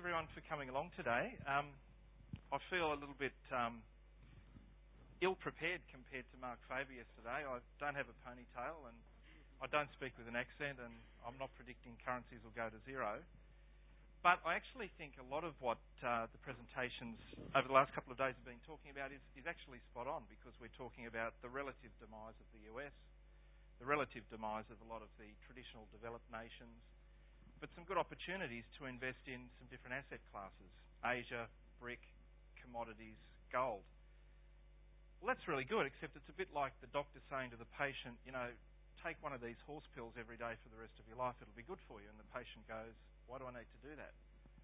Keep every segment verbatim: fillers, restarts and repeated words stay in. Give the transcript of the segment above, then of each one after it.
everyone for coming along today. Um, I feel a little bit um, ill-prepared compared to Mark Faber yesterday. I don't have a ponytail and I don't speak with an accent, and I'm not predicting currencies will go to zero. But I actually think a lot of what uh, the presentations over the last couple of days have been talking about is, is actually spot on, because we're talking about the relative demise of the U S, the relative demise of a lot of the traditional developed nations, but some good opportunities to invest in some different asset classes: Asia, brick, commodities, gold. Well, that's really good, except it's a bit like the doctor saying to the patient, you know, take one of these horse pills every day for the rest of your life, it'll be good for you. And the patient goes, why do I need to do that?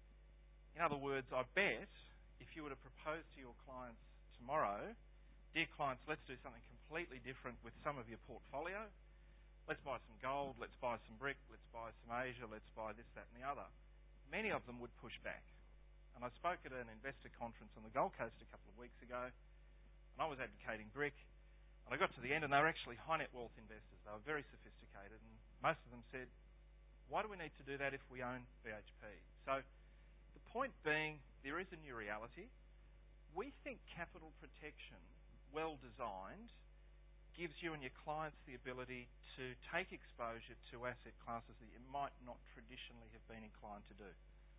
In other words, I bet if you were to propose to your clients tomorrow, dear clients, let's do something completely different with some of your portfolio. Let's buy some gold, let's buy some brick, let's buy some Asia, let's buy this, that and the other. Many of them would push back. And I spoke at an investor conference on the Gold Coast a couple of weeks ago, and I was advocating brick, and I got to the end and they were actually high net wealth investors. They were very sophisticated, and most of them said, why do we need to do that if we own B H P? So the point being, there is a new reality. We think capital protection, well designed, gives you and your clients the ability to take exposure to asset classes that you might not traditionally have been inclined to do.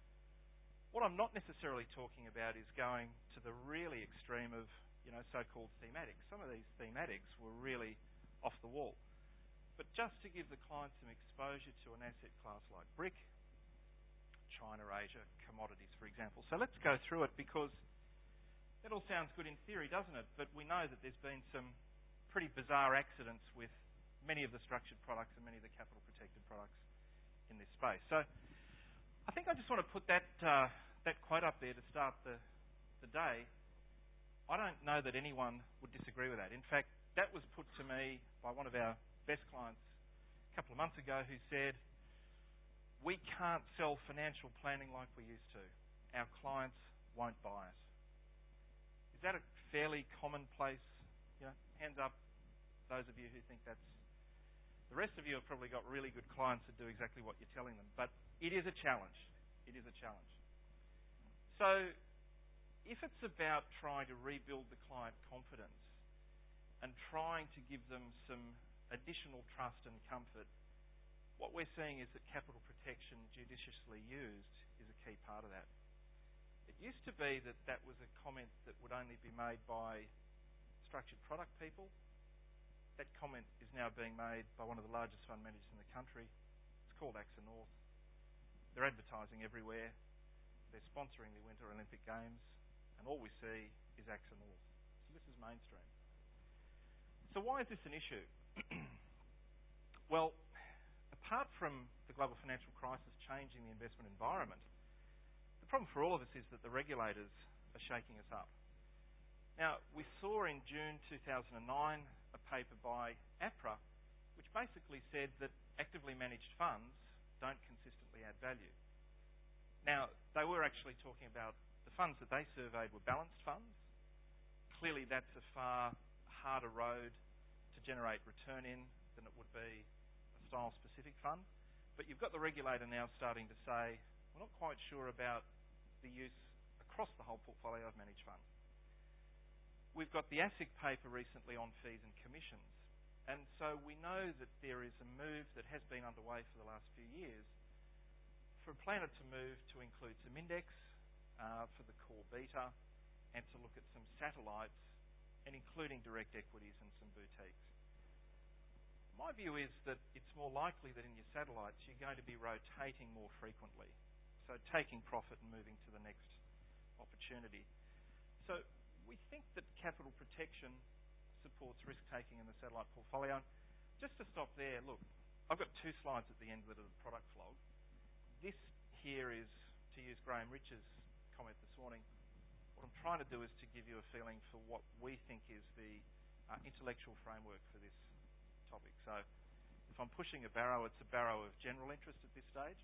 What I'm not necessarily talking about is going to the really extreme of, you know, so-called thematics. Some of these thematics were really off the wall. But just to give the client some exposure to an asset class like brick, China, Asia, commodities, for example. So let's go through it, because that all sounds good in theory, doesn't it? But we know that there's been some pretty bizarre accidents with many of the structured products and many of the capital protected products in this space. So I think I just want to put that uh, that quote up there to start the, the day. I don't know that anyone would disagree with that. In fact, that was put to me by one of our best clients a couple of months ago, who said, we can't sell financial planning like we used to. Our clients won't buy it. Is that a fairly commonplace, you know, hands up, those of you who think that's... The rest of you have probably got really good clients that do exactly what you're telling them. But it is a challenge. It is a challenge. So if it's about trying to rebuild the client confidence and trying to give them some additional trust and comfort, what we're seeing is that capital protection, judiciously used, is a key part of that. It used to be that that was a comment that would only be made by structured product people. That comment is now being made by one of the largest fund managers in the country. It's called AXA North. They're advertising everywhere. They're sponsoring the Winter Olympic Games, and all we see is AXA North. So this is mainstream. So why is this an issue? Well, apart from the global financial crisis changing the investment environment, the problem for all of us is that the regulators are shaking us up. Now, we saw in June two thousand nine a paper by APRA which basically said that actively managed funds don't consistently add value. Now, they were actually talking about the funds that they surveyed were balanced funds. Clearly, that's a far harder road to generate return in than it would be a style-specific fund. But you've got the regulator now starting to say, we're not quite sure about the use across the whole portfolio of managed funds. We've got the ASIC paper recently on fees and commissions. And so we know that there is a move that has been underway for the last few years for a planner to move to include some index uh, for the core beta, and to look at some satellites, and including direct equities and some boutiques. My view is that it's more likely that in your satellites you're going to be rotating more frequently. So taking profit and moving to the next opportunity. So we think that capital protection supports risk-taking in the satellite portfolio. Just to stop there, look, I've got two slides at the end that are the product flog. This here is, to use Graham Rich's comment this morning, what I'm trying to do is to give you a feeling for what we think is the uh, intellectual framework for this topic. So if I'm pushing a barrow, it's a barrow of general interest at this stage.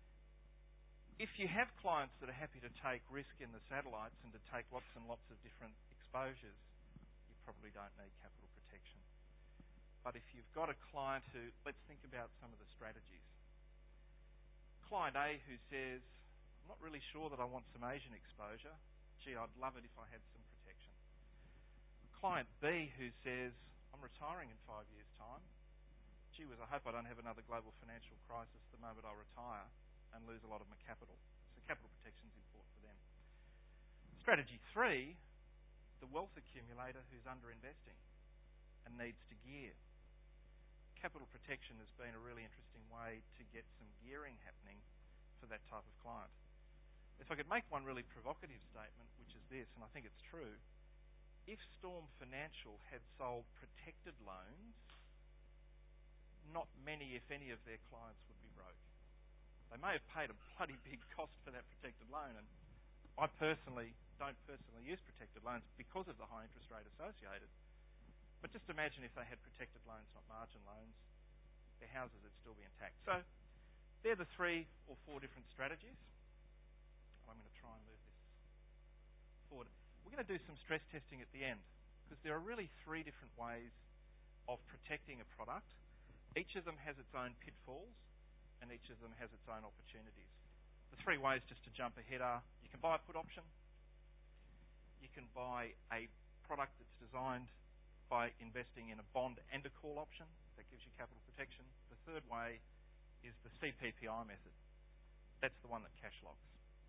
If you have clients that are happy to take risk in the satellites and to take lots and lots of different exposures, you probably don't need capital protection. But if you've got a client who, let's think about some of the strategies. Client A who says, I'm not really sure that I want some Asian exposure. Gee, I'd love it if I had some protection. Client B who says, I'm retiring in five years' time. Gee whiz, I hope I don't have another global financial crisis the moment I retire and lose a lot of my capital. So capital protection is important for them. Strategy three, the wealth accumulator who's underinvesting and needs to gear. Capital protection has been a really interesting way to get some gearing happening for that type of client. If I could make one really provocative statement, which is this, and I think it's true, if Storm Financial had sold protected loans, not many, if any, of their clients would be broke. They may have paid a bloody big cost for that protected loan, and I personally don't personally use protected loans because of the high interest rate associated. But just imagine if they had protected loans, not margin loans, their houses would still be intact. So they're the three or four different strategies. I'm going to try and move this forward. We're going to do some stress testing at the end because there are really three different ways of protecting a product. Each of them has its own pitfalls and each of them has its own opportunities. The three ways, just to jump ahead, are you can buy a put option, you can buy a product that's designed by investing in a bond and a call option. That gives you capital protection. The third way is the C P P I method. That's the one that cash locks.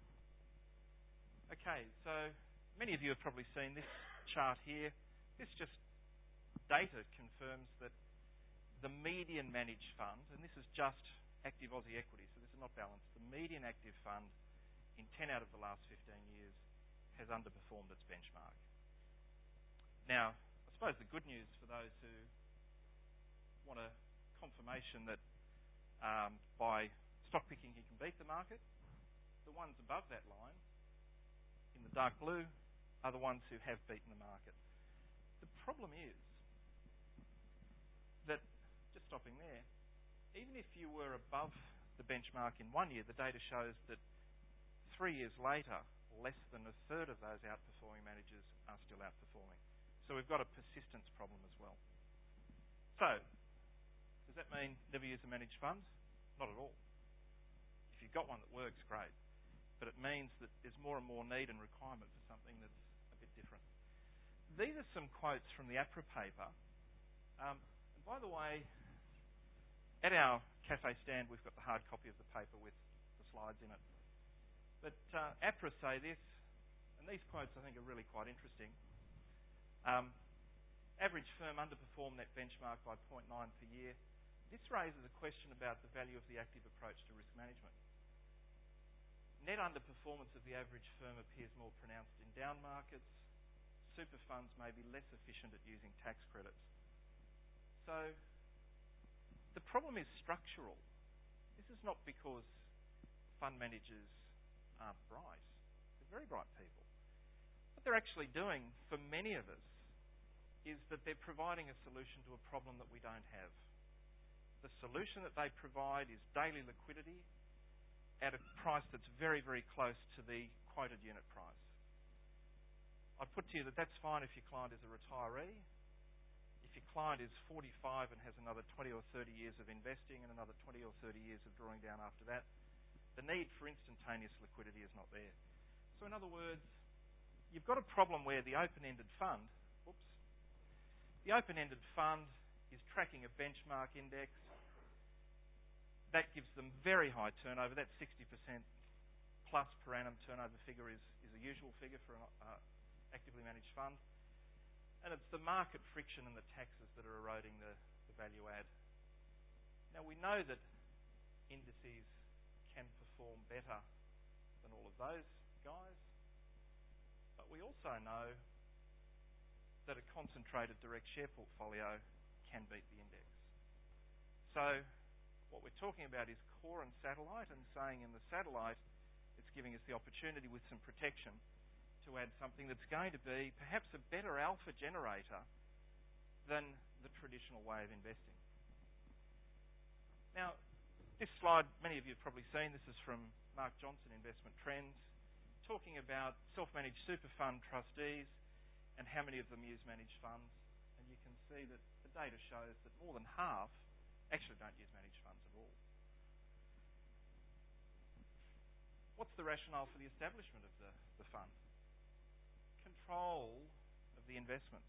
Okay, so many of you have probably seen this chart here. This just data confirms that the median managed fund, and this is just active Aussie equity, so this is not balanced, the median active fund in ten out of the last fifteen years has underperformed its benchmark. Now, I suppose the good news for those who want a confirmation that um, by stock picking you can beat the market, the ones above that line in the dark blue are the ones who have beaten the market. The problem is that, just stopping there, even if you were above the benchmark in one year, the data shows that three years later, less than a third of those outperforming managers are still outperforming. So we've got a persistence problem as well. So, does that mean never use a managed fund? Not at all. If you've got one that works, great. But it means that there's more and more need and requirement for something that's a bit different. These are some quotes from the APRA paper. Um, and by the way, at our cafe stand, we've got the hard copy of the paper with the slides in it. But uh, APRA say this, and these quotes I think are really quite interesting. Um, average firm underperformed that benchmark by zero point nine per year. This raises a question about the value of the active approach to risk management. Net underperformance of the average firm appears more pronounced in down markets. Super funds may be less efficient at using tax credits. So the problem is structural. This is not because fund managers aren't bright. They're very bright people. What they're actually doing, for many of us, is that they're providing a solution to a problem that we don't have. The solution that they provide is daily liquidity at a price that's very, very close to the quoted unit price. I'd put to you that that's fine if your client is a retiree. If your client is forty-five and has another twenty or thirty years of investing and another twenty or thirty years of drawing down after that, the need for instantaneous liquidity is not there. So in other words, you've got a problem where the open-ended fund, whoops, the open-ended fund is tracking a benchmark index. That gives them very high turnover. That sixty percent plus per annum turnover figure is, is a usual figure for an uh, actively managed fund. And it's the market friction and the taxes that are eroding the, the value add. Now we know that indices can perform better than all of those guys, but we also know that a concentrated direct share portfolio can beat the index. So what we're talking about is core and satellite, and saying in the satellite it's giving us the opportunity with some protection to add something that's going to be perhaps a better alpha generator than the traditional way of investing. Now, this slide, many of you have probably seen, this is from Mark Johnson, Investment Trends, talking about self-managed super fund trustees and how many of them use managed funds. And you can see that the data shows that more than half actually don't use managed funds at all. What's what's the rationale for the establishment of the, the fund? Control of the investments.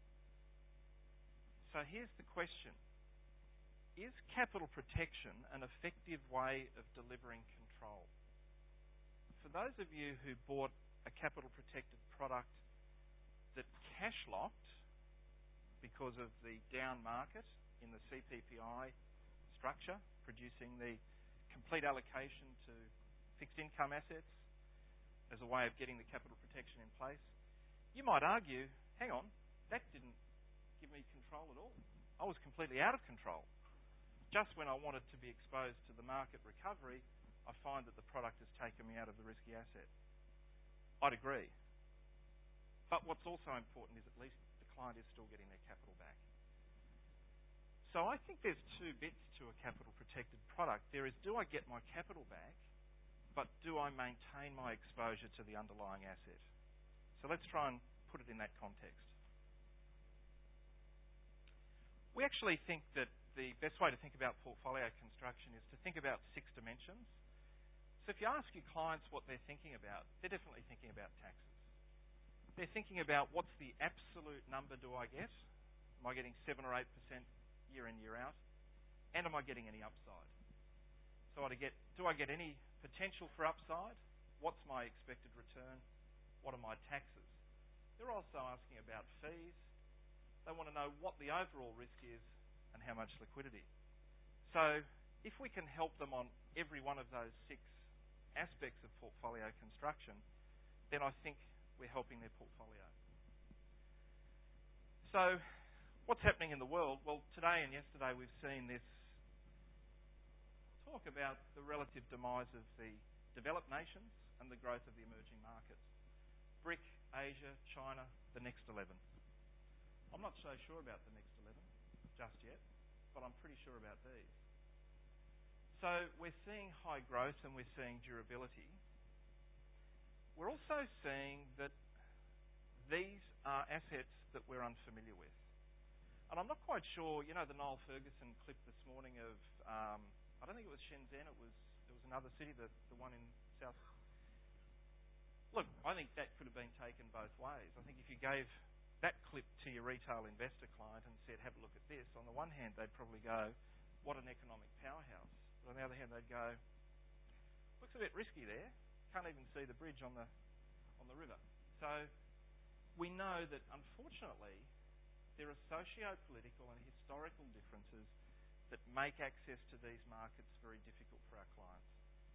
So here's the question. Is capital protection an effective way of delivering control? For those of you who bought a capital protected product that cash locked because of the down market in the C P P I structure, producing the complete allocation to fixed income assets as a way of getting the capital protection in place, you might argue, hang on, that didn't give me control at all. I was completely out of control. Just when I wanted to be exposed to the market recovery, I find that the product has taken me out of the risky asset. I'd agree. But what's also important is at least the client is still getting their capital back. So I think there's two bits to a capital protected product. There is, do I get my capital back, but do I maintain my exposure to the underlying asset? So let's try and put it in that context. We actually think that the best way to think about portfolio construction is to think about six dimensions. So if you ask your clients what they're thinking about, they're definitely thinking about taxes. They're thinking about what's the absolute number do I get? Am I getting seven or eight percent year in, year out? And am I getting any upside? So I get, do I get any potential for upside? What's my expected return? What are my taxes? They're also asking about fees. They want to know what the overall risk is and how much liquidity. So if we can help them on every one of those six aspects of portfolio construction, then I think we're helping their portfolio. So what's happening in the world? Well, today and yesterday we've seen this talk about the relative demise of the developed nations and the growth of the emerging markets. BRIC, Asia, China, the next eleven. I'm not so sure about the next eleven just yet, but I'm pretty sure about these. So we're seeing high growth and we're seeing durability. We're also seeing that these are assets that we're unfamiliar with. And I'm not quite sure, you know, the Niall Ferguson clip this morning of, um, I don't think it was Shenzhen, it was it was another city, the, the one in South. Look, I think that could have been taken both ways. I think if you gave that clip to your retail investor client and said, have a look at this, on the one hand, they'd probably go, what an economic powerhouse. But on the other hand, they'd go, looks a bit risky there. Can't even see the bridge on the on the river. So we know that, unfortunately, there are socio-political and historical differences that make access to these markets very difficult for our clients.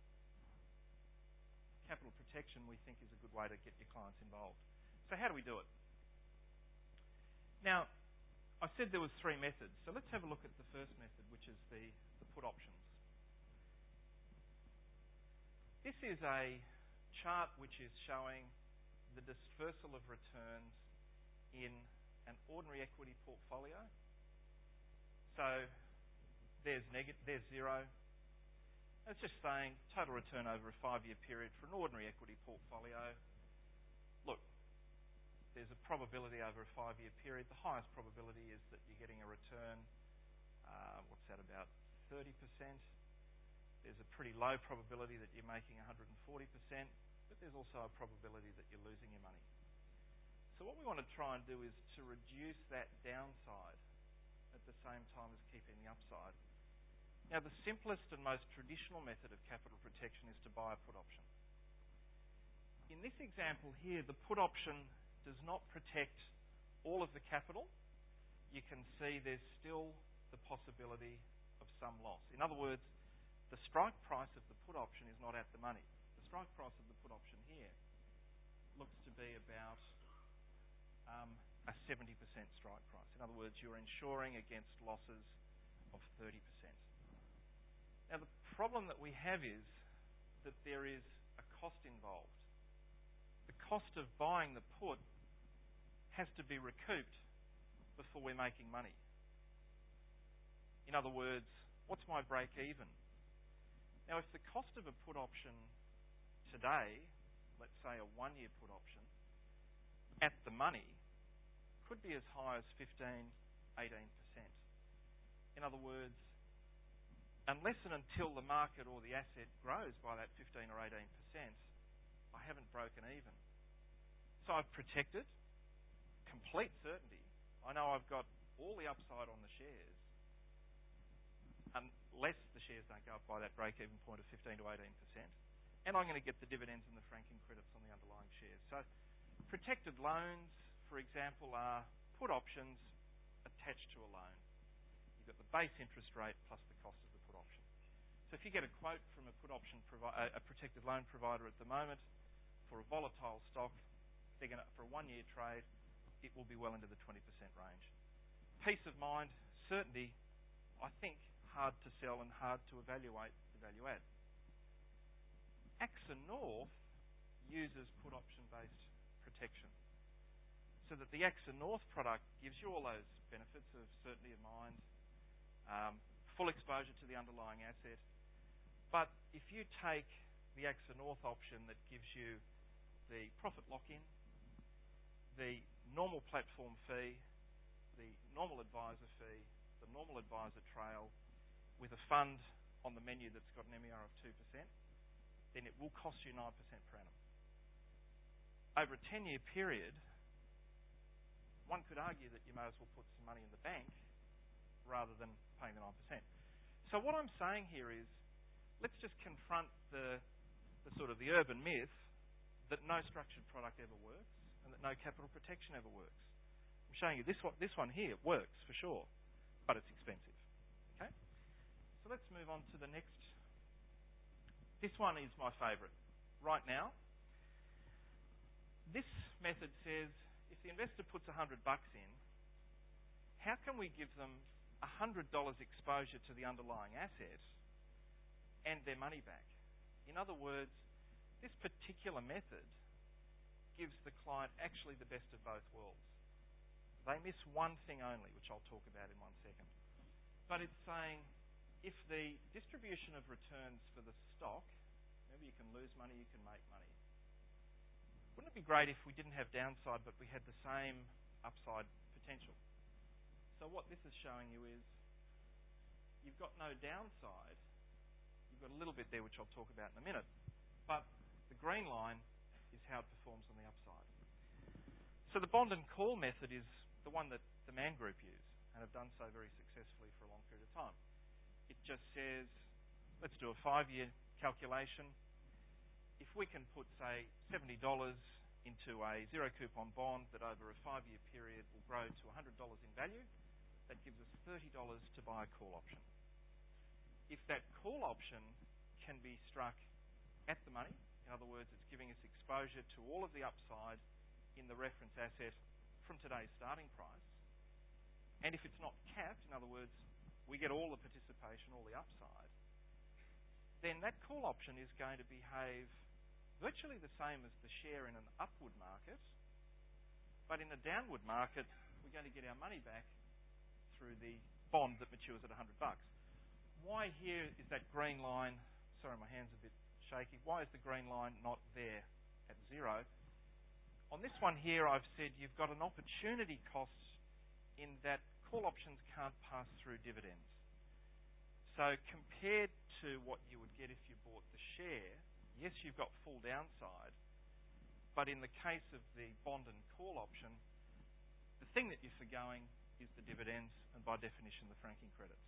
Capital protection, we think, is a good way to get your clients involved. So how do we do it? Now, I said there was three methods. So let's have a look at the first method, which is the, the put options. This is a chart which is showing the dispersal of returns in an ordinary equity portfolio. So there's negative, there's zero. It's just saying total return over a five-year period for an ordinary equity portfolio. Look, there's a probability over a five-year period. The highest probability is that you're getting a return, uh, what's that, about thirty percent. There's a pretty low probability that you're making one hundred forty percent, but there's also a probability that you're losing your money. So what we want to try and do is to reduce that downside at the same time as keeping the upside. Now, the simplest and most traditional method of capital protection is to buy a put option. In this example here, the put option does not protect all of the capital. You can see there's still the possibility of some loss. In other words, the strike price of the put option is not at the money. The strike price of the put option here looks to be about um, a seventy percent strike price. In other words, you're insuring against losses of thirty percent. Now, the problem that we have is that there is a cost involved. The cost of buying the put has to be recouped before we're making money. In other words, what's my break even? Now, if the cost of a put option today, let's say a one-year put option, at the money, could be as high as fifteen, eighteen percent. In other words, unless and until the market or the asset grows by that fifteen or eighteen percent, I haven't broken even. So I've protected complete certainty. I know I've got all the upside on the shares, unless the shares don't go up by that break-even point of fifteen to eighteen percent. And I'm going to get the dividends and the franking credits on the underlying shares. So protected loans, for example, are put options attached to a loan. You've got the base interest rate plus the cost of the put option. So if you get a quote from a put option provi- a protected loan provider at the moment for a volatile stock, they're going to, for a one-year trade, it will be well into the twenty percent range. Peace of mind, certainty, I think hard to sell and hard to evaluate the value add. AXA North uses put option based protection, so that the AXA North product gives you all those benefits of certainty of mind, um, full exposure to the underlying asset. But if you take the AXA North option that gives you the profit lock-in, the normal platform fee, the normal advisor fee, the normal advisor trail, with a fund on the menu that's got an M E R of two percent, then it will cost you nine percent per annum. Over a ten-year period, one could argue that you may as well put some money in the bank rather than paying the nine percent. So what I'm saying here is, let's just confront the, the sort of the urban myth that no structured product ever works and that no capital protection ever works. I'm showing you this one, this one here works for sure, but it's expensive. Okay? So let's move on to the next. This one is my favourite. Right now, this method says if the investor puts one hundred bucks in, how can we give them one hundred dollars exposure to the underlying asset and their money back? In other words, this particular method gives the client actually the best of both worlds. They miss one thing only, which I'll talk about in one second. But it's saying if the distribution of returns for the stock, remember you can lose money, you can make money. Wouldn't it be great if we didn't have downside but we had the same upside potential? So what this is showing you is you've got no downside. You've got a little bit there which I'll talk about in a minute. But the green line is how it performs on the upside. So the bond and call method is the one that the Man Group use and have done so very successfully for a long period of time. It just says, let's do a five-year calculation. If we can put, say, seventy dollars into a zero-coupon bond that over a five-year period will grow to one hundred dollars in value, that gives us thirty dollars to buy a call option. If that call option can be struck at the money, in other words, it's giving us exposure to all of the upside in the reference asset from today's starting price, and if it's not capped, in other words, we get all the participation, all the upside, then that call option is going to behave virtually the same as the share in an upward market, but in a downward market, we're going to get our money back through the bond that matures at one hundred bucks. Why here is that green line, sorry, my hand's a bit shaky, why is the green line not there at zero? On this one here, I've said you've got an opportunity cost in that call options can't pass through dividends. So compared to what you would get if you bought the share, yes, you've got full downside, but in the case of the bond and call option, the thing that you're forgoing is the dividends and by definition the franking credits.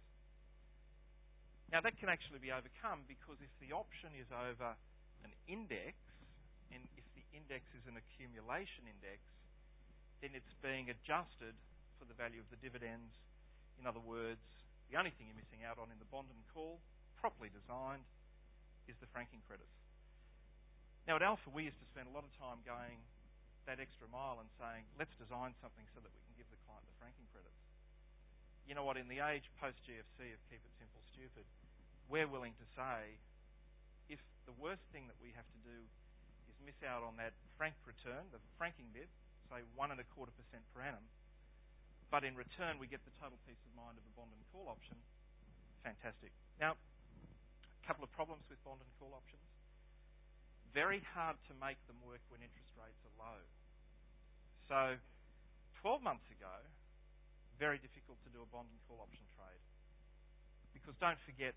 Now that can actually be overcome because if the option is over an index, and if the index is an accumulation index, then it's being adjusted for the value of the dividends. In other words, the only thing you're missing out on in the bond and call, properly designed, is the franking credits. Now at Alpha, we used to spend a lot of time going that extra mile and saying, let's design something so that we can give the client the franking credits. You know what, in the age post-G F C of keep it simple, stupid, we're willing to say, if the worst thing that we have to do is miss out on that frank return, the franking bit, say one and a quarter percent per annum, but in return we get the total peace of mind of a bond and call option, fantastic. Now, a couple of problems with bond and call options. Very hard to make them work when interest rates are low. So, twelve months ago, very difficult to do a bond and call option trade. Because don't forget,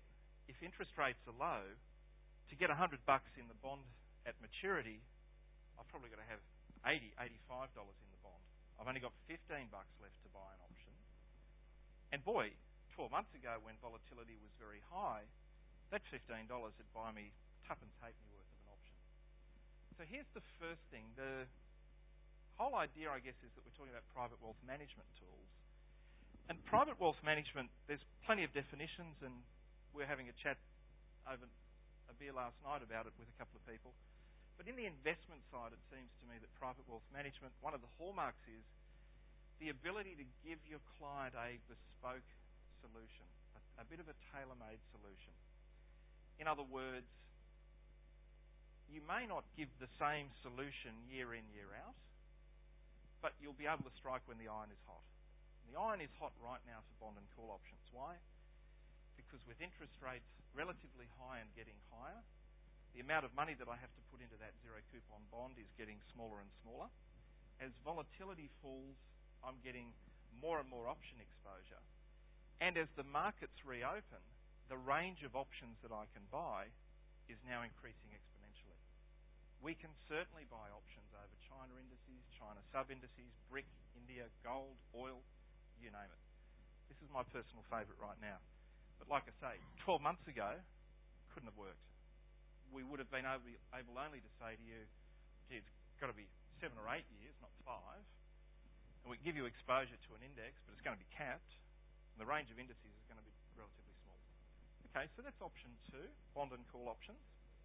if interest rates are low, to get one hundred bucks in the bond at maturity, I've probably got to have eighty dollars, eighty-five dollars in the bond. I've only got fifteen bucks left to buy an option. And boy, twelve months ago when volatility was very high, that fifteen dollars would buy me tuppence halfpenny worth of an option. So here's the first thing. The whole idea, I guess, is that we're talking about private wealth management tools. And private wealth management, there's plenty of definitions, and we were having a chat over a beer last night about it with a couple of people. But in the investment side, it seems to me that private wealth management, one of the hallmarks is the ability to give your client a bespoke solution, a, a bit of a tailor-made solution. In other words, you may not give the same solution year in, year out, but you'll be able to strike when the iron is hot. And the iron is hot right now for bond and call options. Why? Because with interest rates relatively high and getting higher, the amount of money that I have to put into that zero coupon bond is getting smaller and smaller. As volatility falls, I'm getting more and more option exposure. And as the markets reopen, the range of options that I can buy is now increasing exponentially. We can certainly buy options over China indices, China sub-indices, brick, India, gold, oil, you name it. This is my personal favourite right now. But like I say, twelve months ago, couldn't have worked. We would have been able, able only to say to you, gee, it's got to be seven or eight years, not five. And we give you exposure to an index, but it's going to be capped. And the range of indices is going to be relatively small. Okay, so that's option two, bond and call options.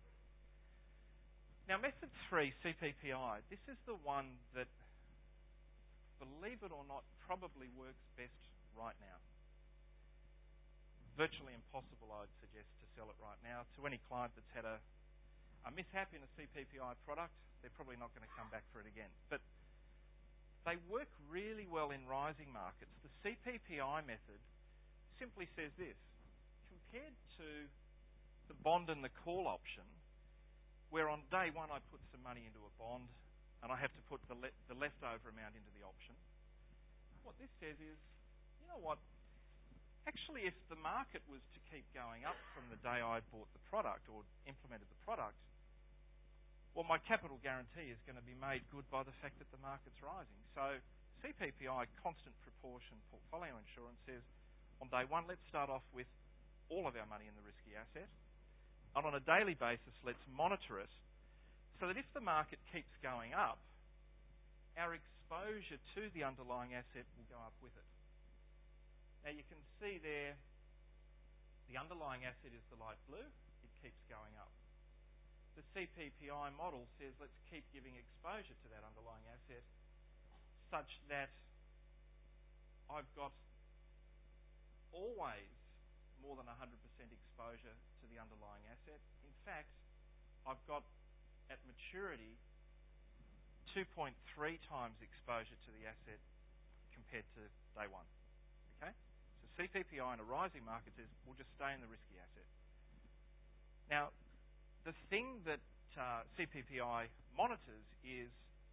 Now, method three, C P P I, this is the one that, believe it or not, probably works best right now. Virtually impossible, I'd suggest, to sell it right now. To any client that's had a, a mishap in a C P P I product, they're probably not going to come back for it again. But they work really well in rising markets. The C P P I method simply says this: compared to the bond and the call option, where on day one I put some money into a bond and I have to put the, le- the leftover amount into the option, what this says is, you know what, actually if the market was to keep going up from the day I bought the product or implemented the product, well, my capital guarantee is going to be made good by the fact that the market's rising. So C P P I, constant proportion portfolio insurance, says on day one, let's start off with all of our money in the risky asset. And on a daily basis, let's monitor it so that if the market keeps going up, our exposure to the underlying asset will go up with it. Now you can see there, the underlying asset is the light blue. It keeps going up. The C P P I model says let's keep giving exposure to that underlying asset such that I've got always more than one hundred percent exposure to the underlying asset. In fact, I've got at maturity two point three times exposure to the asset compared to day one. Okay? So C P P I in a rising market says we'll just stay in the risky asset. Now, the thing that uh, C P P I monitors is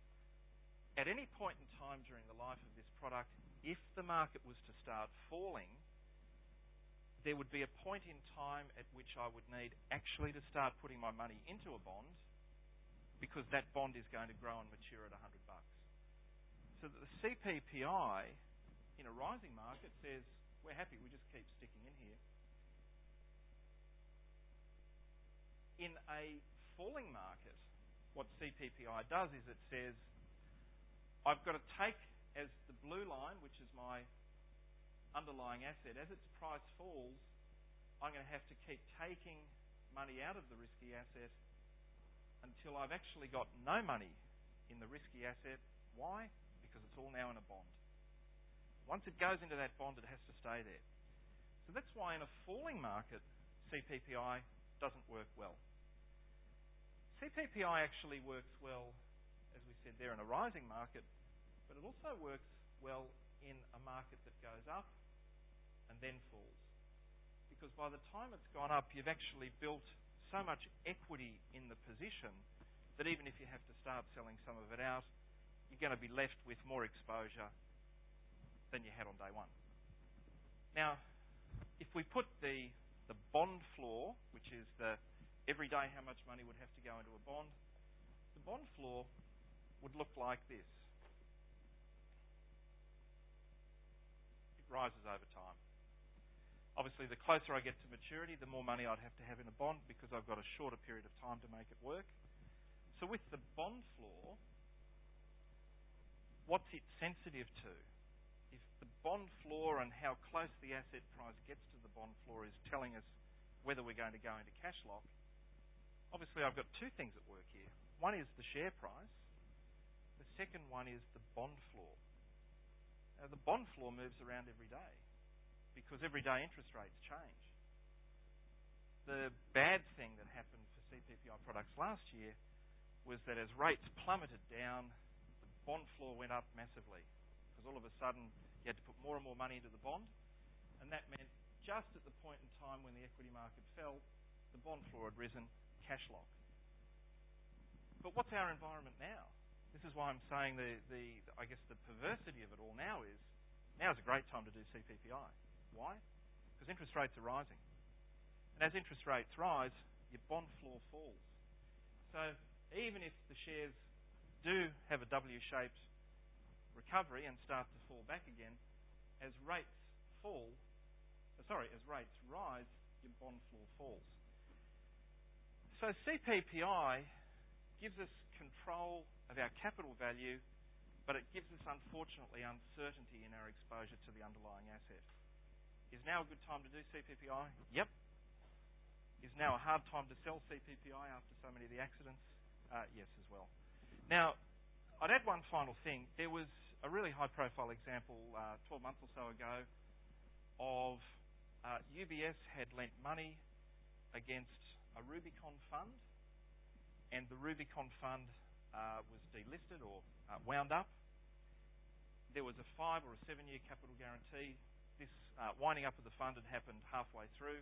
at any point in time during the life of this product, if the market was to start falling, there would be a point in time at which I would need actually to start putting my money into a bond because that bond is going to grow and mature at one hundred bucks. So that the C P P I in a rising market says, we're happy, we just keep sticking in here. In a falling market, what C P P I does is it says, I've got to take as the blue line, which is my underlying asset, as its price falls, I'm going to have to keep taking money out of the risky asset until I've actually got no money in the risky asset. Why? Because it's all now in a bond. Once it goes into that bond, it has to stay there. So that's why in a falling market, C P P I doesn't work well. C P P I actually works well, as we said there, in a rising market, but it also works well in a market that goes up and then falls. Because by the time it's gone up, you've actually built so much equity in the position that even if you have to start selling some of it out, you're going to be left with more exposure than you had on day one. Now, if we put the the bond floor, which is the every day how much money would have to go into a bond, the bond floor would look like this. It rises over time. Obviously, the closer I get to maturity, the more money I'd have to have in a bond because I've got a shorter period of time to make it work. So with the bond floor, what's it sensitive to? If the bond floor and how close the asset price gets to the bond floor is telling us whether we're going to go into cash lock, obviously I've got two things at work here. One is the share price. The second one is the bond floor. Now, the bond floor moves around every day because every day interest rates change. The bad thing that happened for C P P I products last year was that as rates plummeted down, the bond floor went up massively because all of a sudden you had to put more and more money into the bond, and that meant just at the point in time when the equity market fell, the bond floor had risen, cash lock. But what's our environment now? This is why I'm saying the, the I guess the perversity of it all now is now is a great time to do C P P I. Why? Because interest rates are rising. And as interest rates rise, your bond floor falls. So even if the shares do have a W-shaped recovery and start to fall back again, as rates fall, uh, sorry, as rates rise, your bond floor falls. So C P P I gives us control of our capital value, but it gives us, unfortunately, uncertainty in our exposure to the underlying asset. Is now a good time to do C P P I? Yep. Is now a hard time to sell C P P I after so many of the accidents? Uh, yes, as well. Now, I'd add one final thing. There was a really high-profile example uh, twelve months or so ago of uh, U B S had lent money against a Rubicon fund, and the Rubicon fund uh, was delisted or uh, wound up. There was a five or a seven-year capital guarantee. This uh, winding up of the fund had happened halfway through.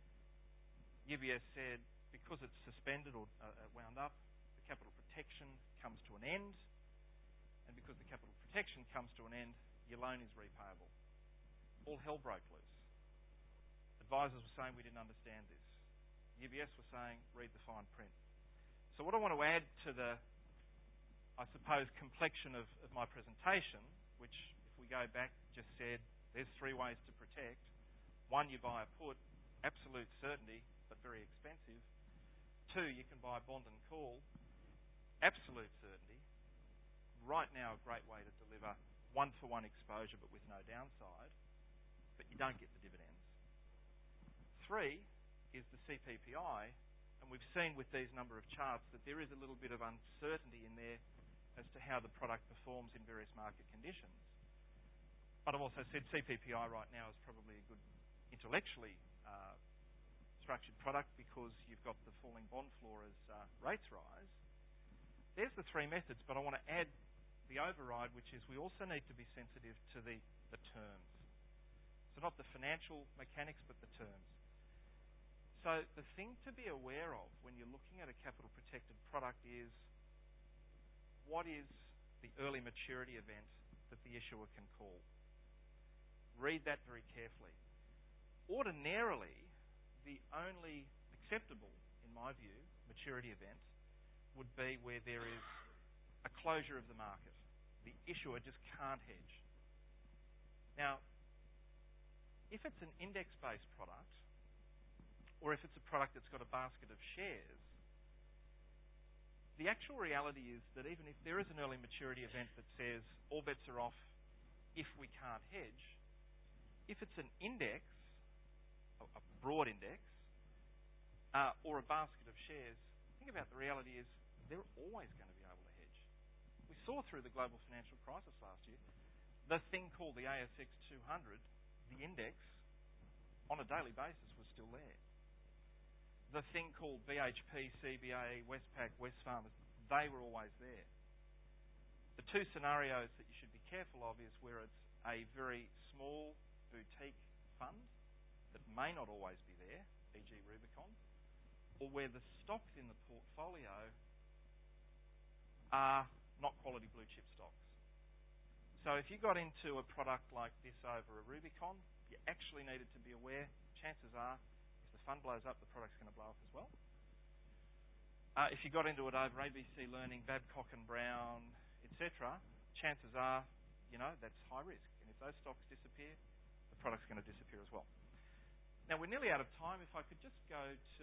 U B S said, because it's suspended or uh, wound up, the capital protection comes to an end, and because the capital protection comes to an end, your loan is repayable. All hell broke loose. Advisors were saying we didn't understand this. U B S were saying, read the fine print. So what I want to add to the, I suppose, complexion of, of my presentation, which, if we go back, just said there's three ways to protect. One, you buy a put, absolute certainty, but very expensive. Two, you can buy a bond and call, absolute certainty. Right now, a great way to deliver one-for-one exposure, but with no downside, but you don't get the dividends. Three is the C P P I, and we've seen with these number of charts that there is a little bit of uncertainty in there as to how the product performs in various market conditions. But I've also said C P P I right now is probably a good intellectually uh, structured product because you've got the falling bond floor as uh, rates rise. There's the three methods, but I want to add the override, which is we also need to be sensitive to the, the terms. So not the financial mechanics, but the terms. So the thing to be aware of when you're looking at a capital protected product is what is the early maturity event that the issuer can call. Read that very carefully. Ordinarily, the only acceptable, in my view, maturity event would be where there is a closure of the market. The issuer just can't hedge. Now, if it's an index-based product, or if it's a product that's got a basket of shares, the actual reality is that even if there is an early maturity event that says all bets are off if we can't hedge, if it's an index, a broad index, uh, or a basket of shares, think about the reality is they're always going to be able to hedge. We saw through the global financial crisis last year, the thing called the A S X two hundred, the index, on a daily basis was still there. The thing called B H P, C B A, Westpac, Wesfarmers, they were always there. The two scenarios that you should be careful of is where it's a very small boutique fund that may not always be there, for example Rubicon, or where the stocks in the portfolio are not quality blue chip stocks. So if you got into a product like this over a Rubicon, you actually needed to be aware, chances are, if the the fund blows up, the product's going to blow up as well. Uh, if you got into it over A B C Learning, Babcock and Brown, et cetera, chances are, you know, that's high risk. And if those stocks disappear, the product's going to disappear as well. Now, we're nearly out of time. If I could just go to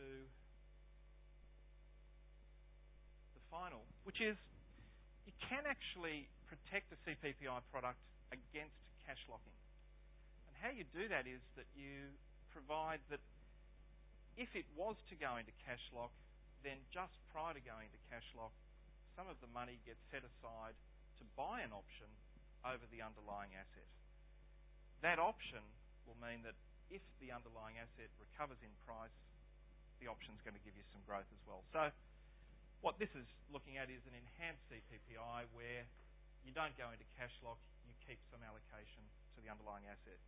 the final, which is you can actually protect a C P P I product against cash locking. And how you do that is that you provide that if it was to go into cash lock, then just prior to going to cash lock, some of the money gets set aside to buy an option over the underlying asset. That option will mean that if the underlying asset recovers in price, the option's going to give you some growth as well. So what this is looking at is an enhanced C P P I where you don't go into cash lock, you keep some allocation to the underlying asset.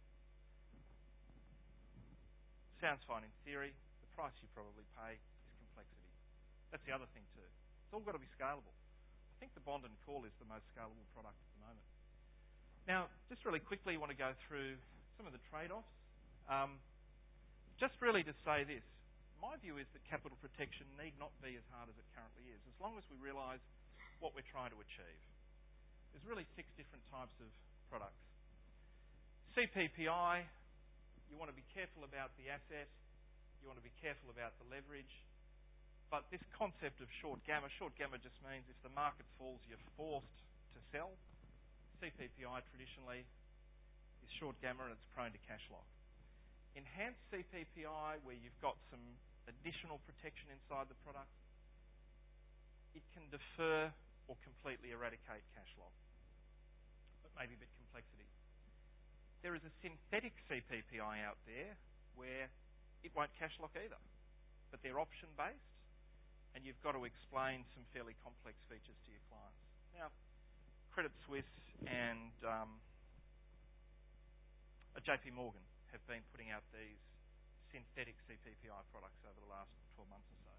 Sounds fine in theory. The price you probably pay is complexity. That's the other thing too. It's all got to be scalable. I think the bond and call is the most scalable product at the moment. Now, just really quickly, I want to go through some of the trade-offs. Um, just really to say this, my view is that capital protection need not be as hard as it currently is, as long as we realise what we're trying to achieve. There's really six different types of products. C P P I, you want to be careful about the asset, you want to be careful about the leverage, but this concept of short gamma, short gamma just means if the market falls, you're forced to sell. C P P I traditionally is short gamma and it's prone to cash lock. Enhanced C P P I, where you've got some additional protection inside the product, it can defer or completely eradicate cash lock, but maybe a bit complexity. There is a synthetic C P P I out there where it won't cash lock either, but they're option based, and you've got to explain some fairly complex features to your clients. Now, Credit Suisse and um, J P Morgan have been putting out these synthetic C P P I products over the last twelve months or so.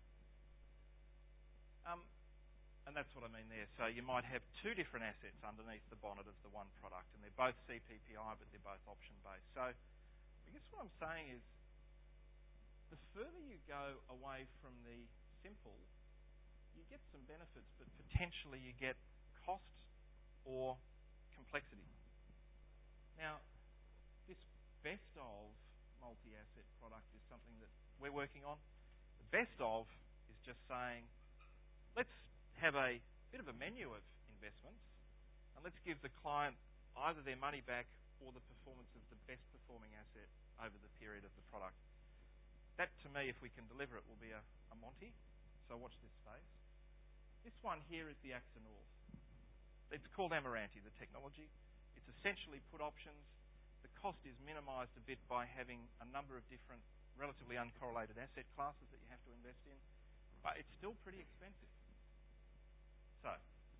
Um, and that's what I mean there. So you might have two different assets underneath the bonnet of the one product, and they're both C P P I, but they're both option-based. So I guess what I'm saying is the further you go away from the simple, you get some benefits, but potentially you get cost or complexity. Now, this best of multi-asset product is something that we're working on. The best of is just saying, let's have a bit of a menu of investments and let's give the client either their money back or the performance of the best performing asset over the period of the product. That, to me, if we can deliver it, will be a, a Monty. So watch this space. This one here is the AXA North. It's called Amaranti, the technology. It's essentially put options. The cost is minimised a bit by having a number of different relatively uncorrelated asset classes that you have to invest in, but it's still pretty expensive. So,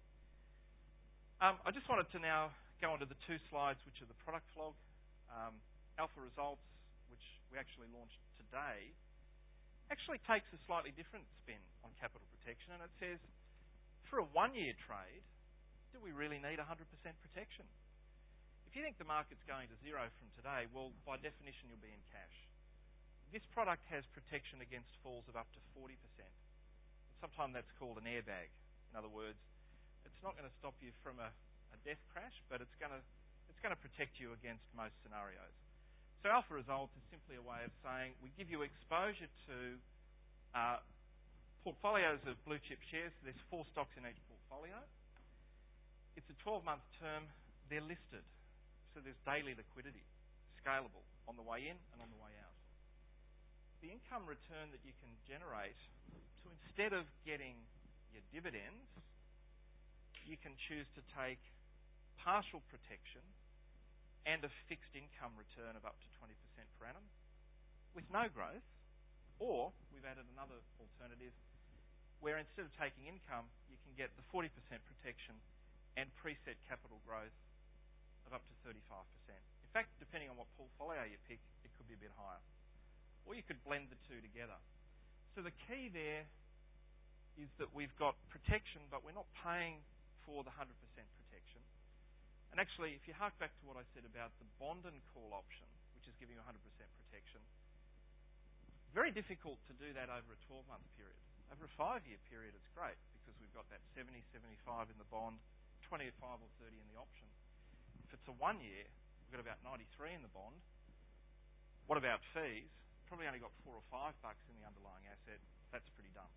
um, I just wanted to now go on to the two slides, which are the product flog. Um, Alpha Results, which we actually launched today, actually takes a slightly different spin on capital protection, and it says, for a one-year trade, do we really need one hundred percent protection? If you think the market's going to zero from today, well, by definition, you'll be in cash. This product has protection against falls of up to forty percent. Sometimes that's called an airbag. In other words, it's not going to stop you from a, a death crash, but it's going to it's going to protect you against most scenarios. So Alpha Results is simply a way of saying we give you exposure to uh, portfolios of blue chip shares. So there's four stocks in each portfolio. It's a twelve-month term. They're listed. So there's daily liquidity, scalable on the way in and on the way out. The income return that you can generate, so instead of getting your dividends, you can choose to take partial protection and a fixed income return of up to twenty percent per annum with no growth, or we've added another alternative where instead of taking income, you can get the forty percent protection and preset capital growth of up to thirty-five percent. In fact, depending on what portfolio you pick, it could be a bit higher. Or you could blend the two together. So the key there is that we've got protection, but we're not paying for the one hundred percent protection. And actually, if you hark back to what I said about the bond and call option, which is giving you one hundred percent protection, Very difficult to do that over a twelve-month period. Over a five-year period, it's great because we've got that seventy, seventy-five in the bond, twenty-five or thirty in the option. If it's a one year, we've got about ninety-three in the bond. What about fees? Probably only got four or five bucks in the underlying asset. That's pretty dumb.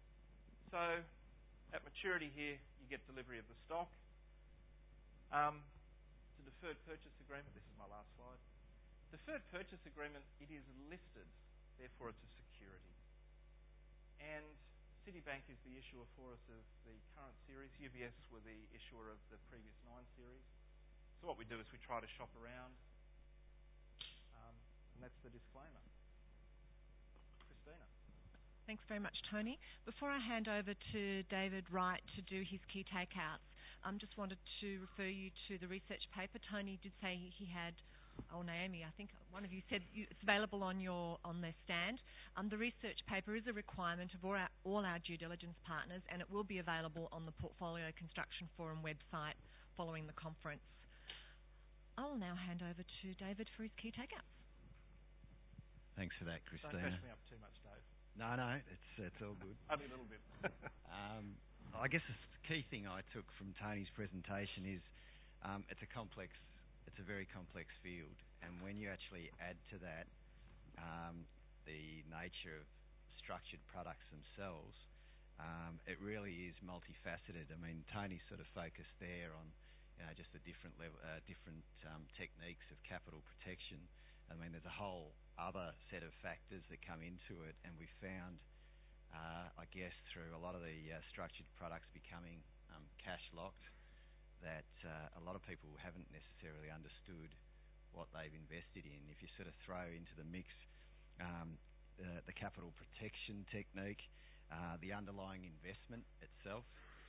So at maturity here, you get delivery of the stock. Um, it's a deferred purchase agreement. This is my last slide. Deferred purchase agreement, it is listed, therefore it's a security. And Citibank is the issuer for us of the current series. U B S were the issuer of the previous nine series. So what we do is we try to shop around, um, and that's the disclaimer. Christina. Thanks very much, Tony. Before I hand over to David Wright to do his key takeouts, I um, just wanted to refer you to the research paper. Tony did say he had, or Naomi, I think one of you said you, it's available on your on their stand. Um, the research paper is a requirement of all our, all our due diligence partners, and it will be available on the Portfolio Construction Forum website following the conference. I will now hand over to David for his key takeouts. Thanks for that, Christina. Don't mess me up too much, Dave. No, no, it's it's all good. Only a little bit. um, I guess the key thing I took from Tony's presentation is um, it's a complex, it's a very complex field, and when you actually add to that um, the nature of structured products themselves, um, it really is multifaceted. I mean, Tony sort of focused there on, you know, just the different level, uh, different um, techniques of capital protection. I mean, there's a whole other set of factors that come into it, and we found, uh, I guess, through a lot of the uh, structured products becoming um, cash locked, that uh, a lot of people haven't necessarily understood what they've invested in. If you sort of throw into the mix um, uh, the capital protection technique, uh, the underlying investment itself,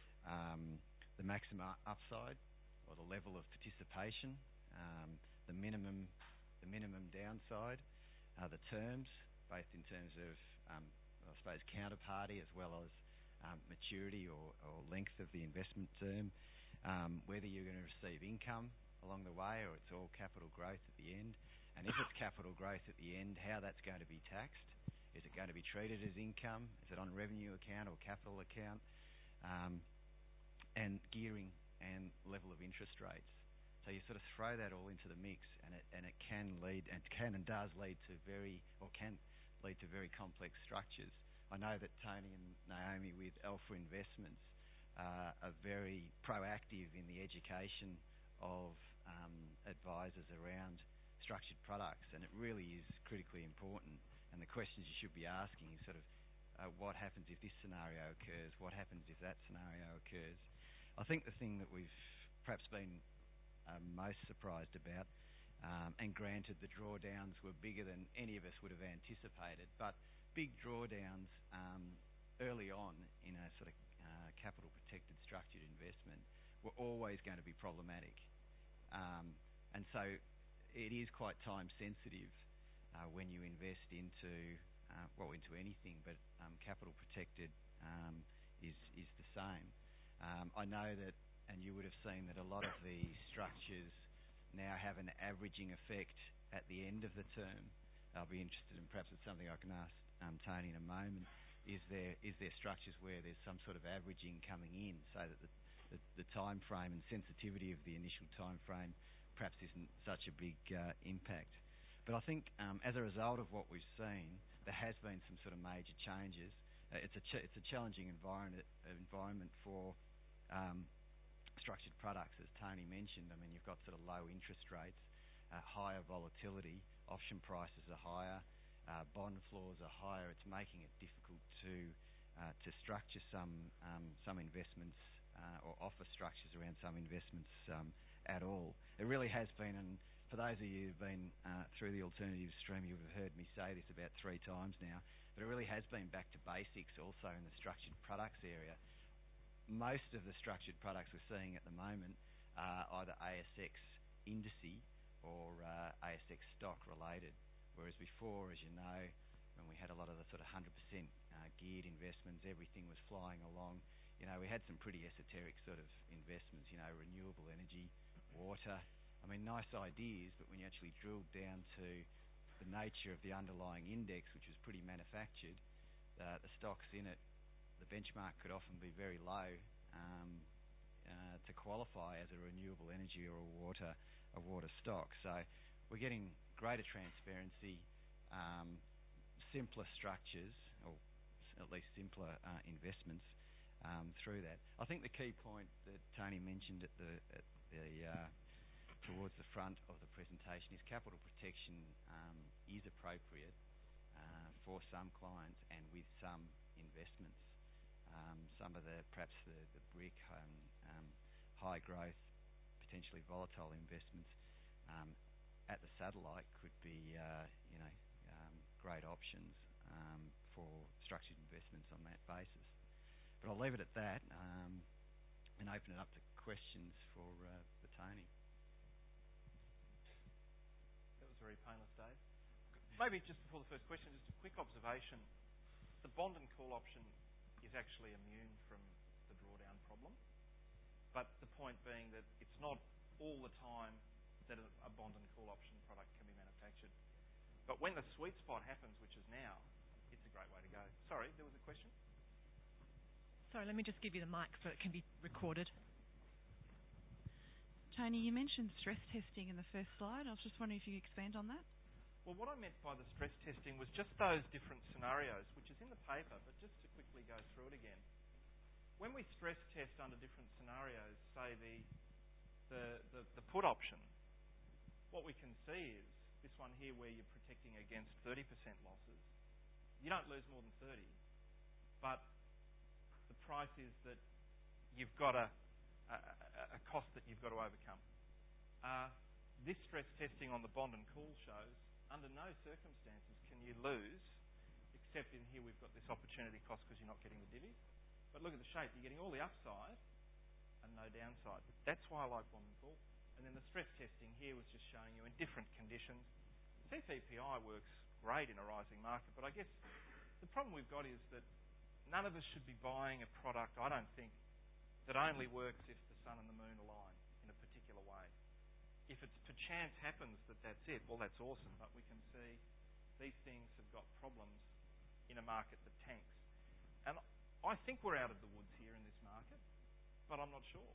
um, the maximum upside or the level of participation, um, the minimum the minimum downside, uh, the terms, both in terms of, um, I suppose, counterparty as well as um, maturity or, or length of the investment term, um, whether you're going to receive income along the way or it's all capital growth at the end, and if it's capital growth at the end, how that's going to be taxed. Is it going to be treated as income? Is it on revenue account or capital account? Um, and gearing and level of interest rates. So you sort of throw that all into the mix, and it and it can lead and can and does lead to very or can lead to very complex structures. I know that Tony and Naomi with Alpha Investments uh, are very proactive in the education of um, advisors around structured products, and it really is critically important. And the questions you should be asking is sort of uh, what happens if this scenario occurs? What happens if that scenario occurs? I think the thing that we've perhaps been Um, most surprised about, um, and granted the drawdowns were bigger than any of us would have anticipated, but big drawdowns um, early on in a sort of uh, capital protected structured investment were always going to be problematic, um, and so it is quite time sensitive uh, when you invest into uh, well into anything, but um, capital protected um, is is the same. Um, I know that. And you would have seen that a lot of the structures now have an averaging effect at the end of the term. I'll be interested in, perhaps it's something I can ask um, Tony in a moment, is there is there structures where there's some sort of averaging coming in so that the, the, the time frame and sensitivity of the initial time frame perhaps isn't such a big uh, impact. But I think um, as a result of what we've seen, there has been some sort of major changes. Uh, it's, a ch- it's a challenging environment, environment for um, structured products, as Tony mentioned. I mean, you've got sort of low interest rates, uh, higher volatility, option prices are higher, uh, bond floors are higher. It's making it difficult to uh, to structure some um, some investments uh, or offer structures around some investments um, at all. It really has been, and for those of you who've been uh, through the alternative stream, you've heard me say this about three times now, but it really has been back to basics also in the structured products area. Most of the structured products we're seeing at the moment are either A S X indice or uh, A S X stock related, whereas before, as you know, when we had a lot of the sort of one hundred percent uh, geared investments, everything was flying along. You know, we had some pretty esoteric sort of investments, you know, renewable energy, water. I mean, nice ideas, but when you actually drilled down to the nature of the underlying index, which was pretty manufactured, uh, the stocks in it, the benchmark could often be very low um, uh, to qualify as a renewable energy or a water a water stock. So we're getting greater transparency, um, simpler structures, or at least simpler uh, investments um, through that. I think the key point that Tony mentioned at the at the uh, towards the front of the presentation is capital protection um, is appropriate uh, for some clients and with some investments. Um, some of the perhaps the, the brick um, um, high growth, potentially volatile investments um, at the satellite could be uh, you know um, great options um, for structured investments on that basis. But I'll leave it at that um, and open it up to questions for uh, for Tony. That was very painless, Dave. Maybe just before the first question, just a quick observation. The bond and call option is actually immune from the drawdown problem. But the point being that it's not all the time that a bond and call option product can be manufactured. But when the sweet spot happens, which is now, it's a great way to go. Sorry, there was a question? Sorry, let me just give you the mic so it can be recorded. Tony, you mentioned stress testing in the first slide. I was just wondering if you could expand on that. Well, what I meant by the stress testing was just those different scenarios, which is in the paper, but just to quickly go through it again. When we stress test under different scenarios, say the the, the, the put option, what we can see is this one here where you're protecting against thirty percent losses. You don't lose more than thirty, but the price is that you've got a, a, a cost that you've got to overcome. Uh, this stress testing on the bond and call shows under no circumstances can you lose, except in here we've got this opportunity cost because you're not getting the divvy. But look at the shape. You're getting all the upside and no downside. That's why I like bond and call. And then the stress testing here was just showing you in different conditions. C P P I works great in a rising market, but I guess the problem we've got is that none of us should be buying a product, I don't think, that only works if the sun and the moon align in a particular way. If it's perchance happens that that's it, well, that's awesome, but we can see these things have got problems in a market that tanks. And I think we're out of the woods here in this market, but I'm not sure.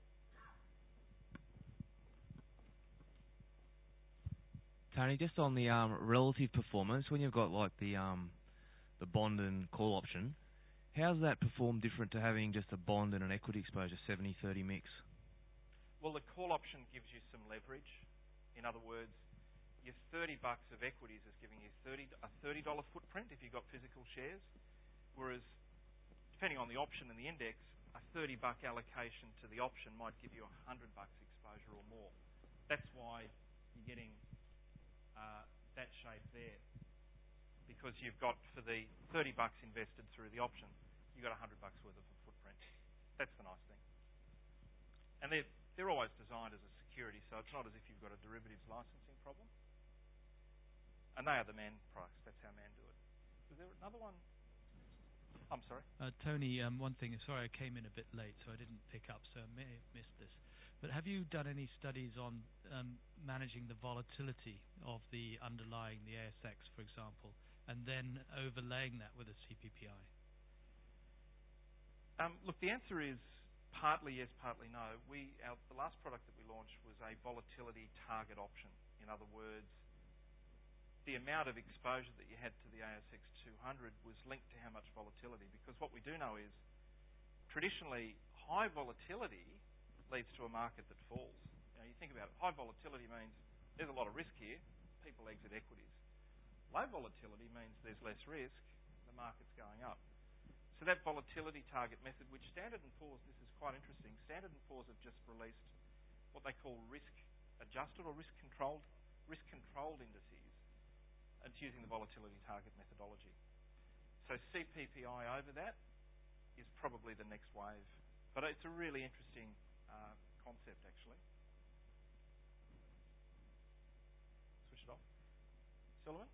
Tony, just on the um, relative performance, when you've got like the um, the bond and call option, how's that perform different to having just a bond and an equity exposure, seventy thirty mix? Well, the call option gives you some leverage. In other words, your thirty bucks of equities is giving you thirty a thirty dollar footprint if you've got physical shares, whereas depending on the option and the index, a thirty buck allocation to the option might give you a one hundred bucks exposure or more. That's why you're getting uh, that shape there, because you've got, for the thirty bucks invested through the option, you've got one hundred bucks worth of a footprint. That's the nice thing. And they're, they're always designed as a security, so it's not as if you've got a derivatives licensing problem. And they are the Man products. That's how Man do it. Is there another one? I'm sorry? Uh, Tony, um, one thing, sorry I came in a bit late, so I didn't pick up, so I may have missed this. But have you done any studies on um, managing the volatility of the underlying, the A S X, for example, and then overlaying that with a C P P I? Um, look, the answer is partly yes, partly no. We, our, the last product that we launched was a volatility target option. In other words, the amount of exposure that you had to the A S X two hundred was linked to how much volatility, because what we do know is traditionally high volatility leads to a market that falls. You know, you think about it, high volatility means there's a lot of risk here, people exit equities. Low volatility means there's less risk, the market's going up. So that volatility target method, which Standard and Poor's, this is quite interesting, Standard and Poor's have just released what they call risk-adjusted or risk-controlled risk-controlled indices. It's using the volatility target methodology. So C P P I over that is probably the next wave. But it's a really interesting uh, concept, actually. Switch it off. Sullivan?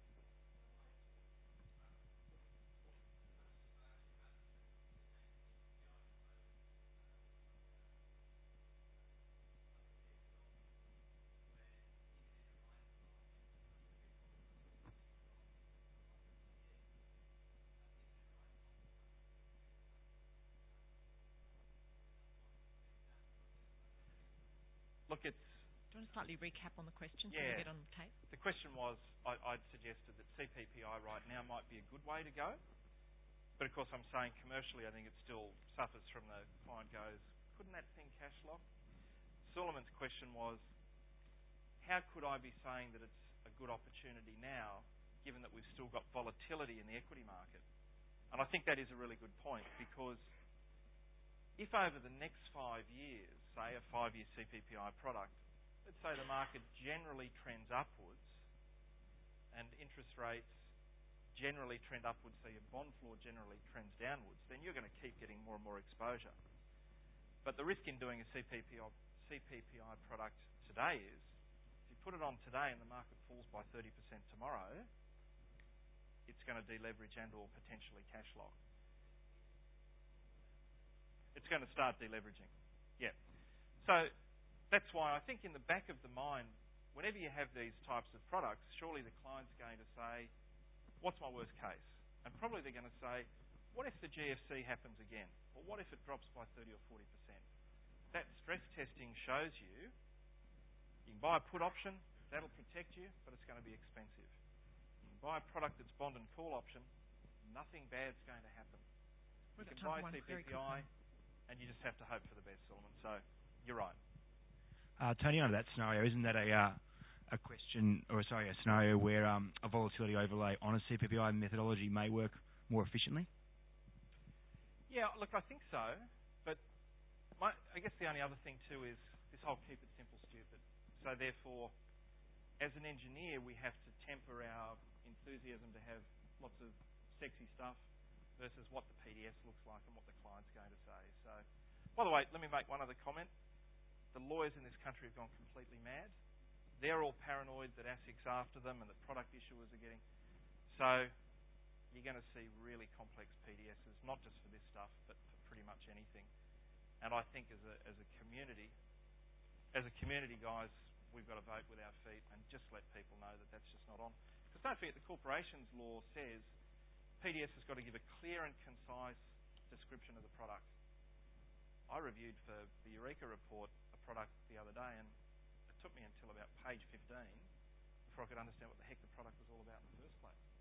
look, it's... Do you want to slightly recap on the question so Yeah. we get on the tape? The question was, I, I'd suggested that C P P I right now might be a good way to go. But of course I'm saying commercially I think it still suffers from the client goes, couldn't that thing cash lock? Suleiman's question was, how could I be saying that it's a good opportunity now, given that we've still got volatility in the equity market? And I think that is a really good point, because if over the next five years, say a five-year C P P I product, let's say the market generally trends upwards and interest rates generally trend upwards, so your bond floor generally trends downwards, then you're going to keep getting more and more exposure. But the risk in doing a C P P I, C P P I product today is, if you put it on today and the market falls by thirty percent tomorrow, it's going to deleverage and or potentially cash lock. It's going to start deleveraging. Yeah. So that's why I think in the back of the mind, whenever you have these types of products, surely the client's going to say, what's my worst case? And probably they're going to say, what if the G F C happens again? Or what if it drops by thirty or forty percent? That stress testing shows you, you can buy a put option, that'll protect you, but it's going to be expensive. You can buy a product that's bond and call option, nothing bad's going to happen. We've You got can time buy for one C P very P quick I, one. and you just have to hope for the best, Solomon. So you're right. Uh, Tony, under that scenario, isn't that a uh, a question, or sorry, a scenario where um, a volatility overlay on a C P P I methodology may work more efficiently? Yeah, look, I think so. But my, I guess the only other thing too is this whole keep it simple, stupid. So therefore, as an engineer, we have to temper our enthusiasm to have lots of sexy stuff versus what the P D S looks like and what the client's going to say. So, by the way, let me make one other comment. The lawyers in this country have gone completely mad. They're all paranoid that ASIC's after them and that product issuers are getting... So you're going to see really complex P D Ss, not just for this stuff, but for pretty much anything. And I think as a, as a community, as a community, guys, we've got to vote with our feet and just let people know that that's just not on. Because don't forget, the corporations law says P D S has got to give a clear and concise description of the product. I reviewed for the Eureka report a product the other day, and it took me until about page fifteen before I could understand what the heck the product was all about in the first place.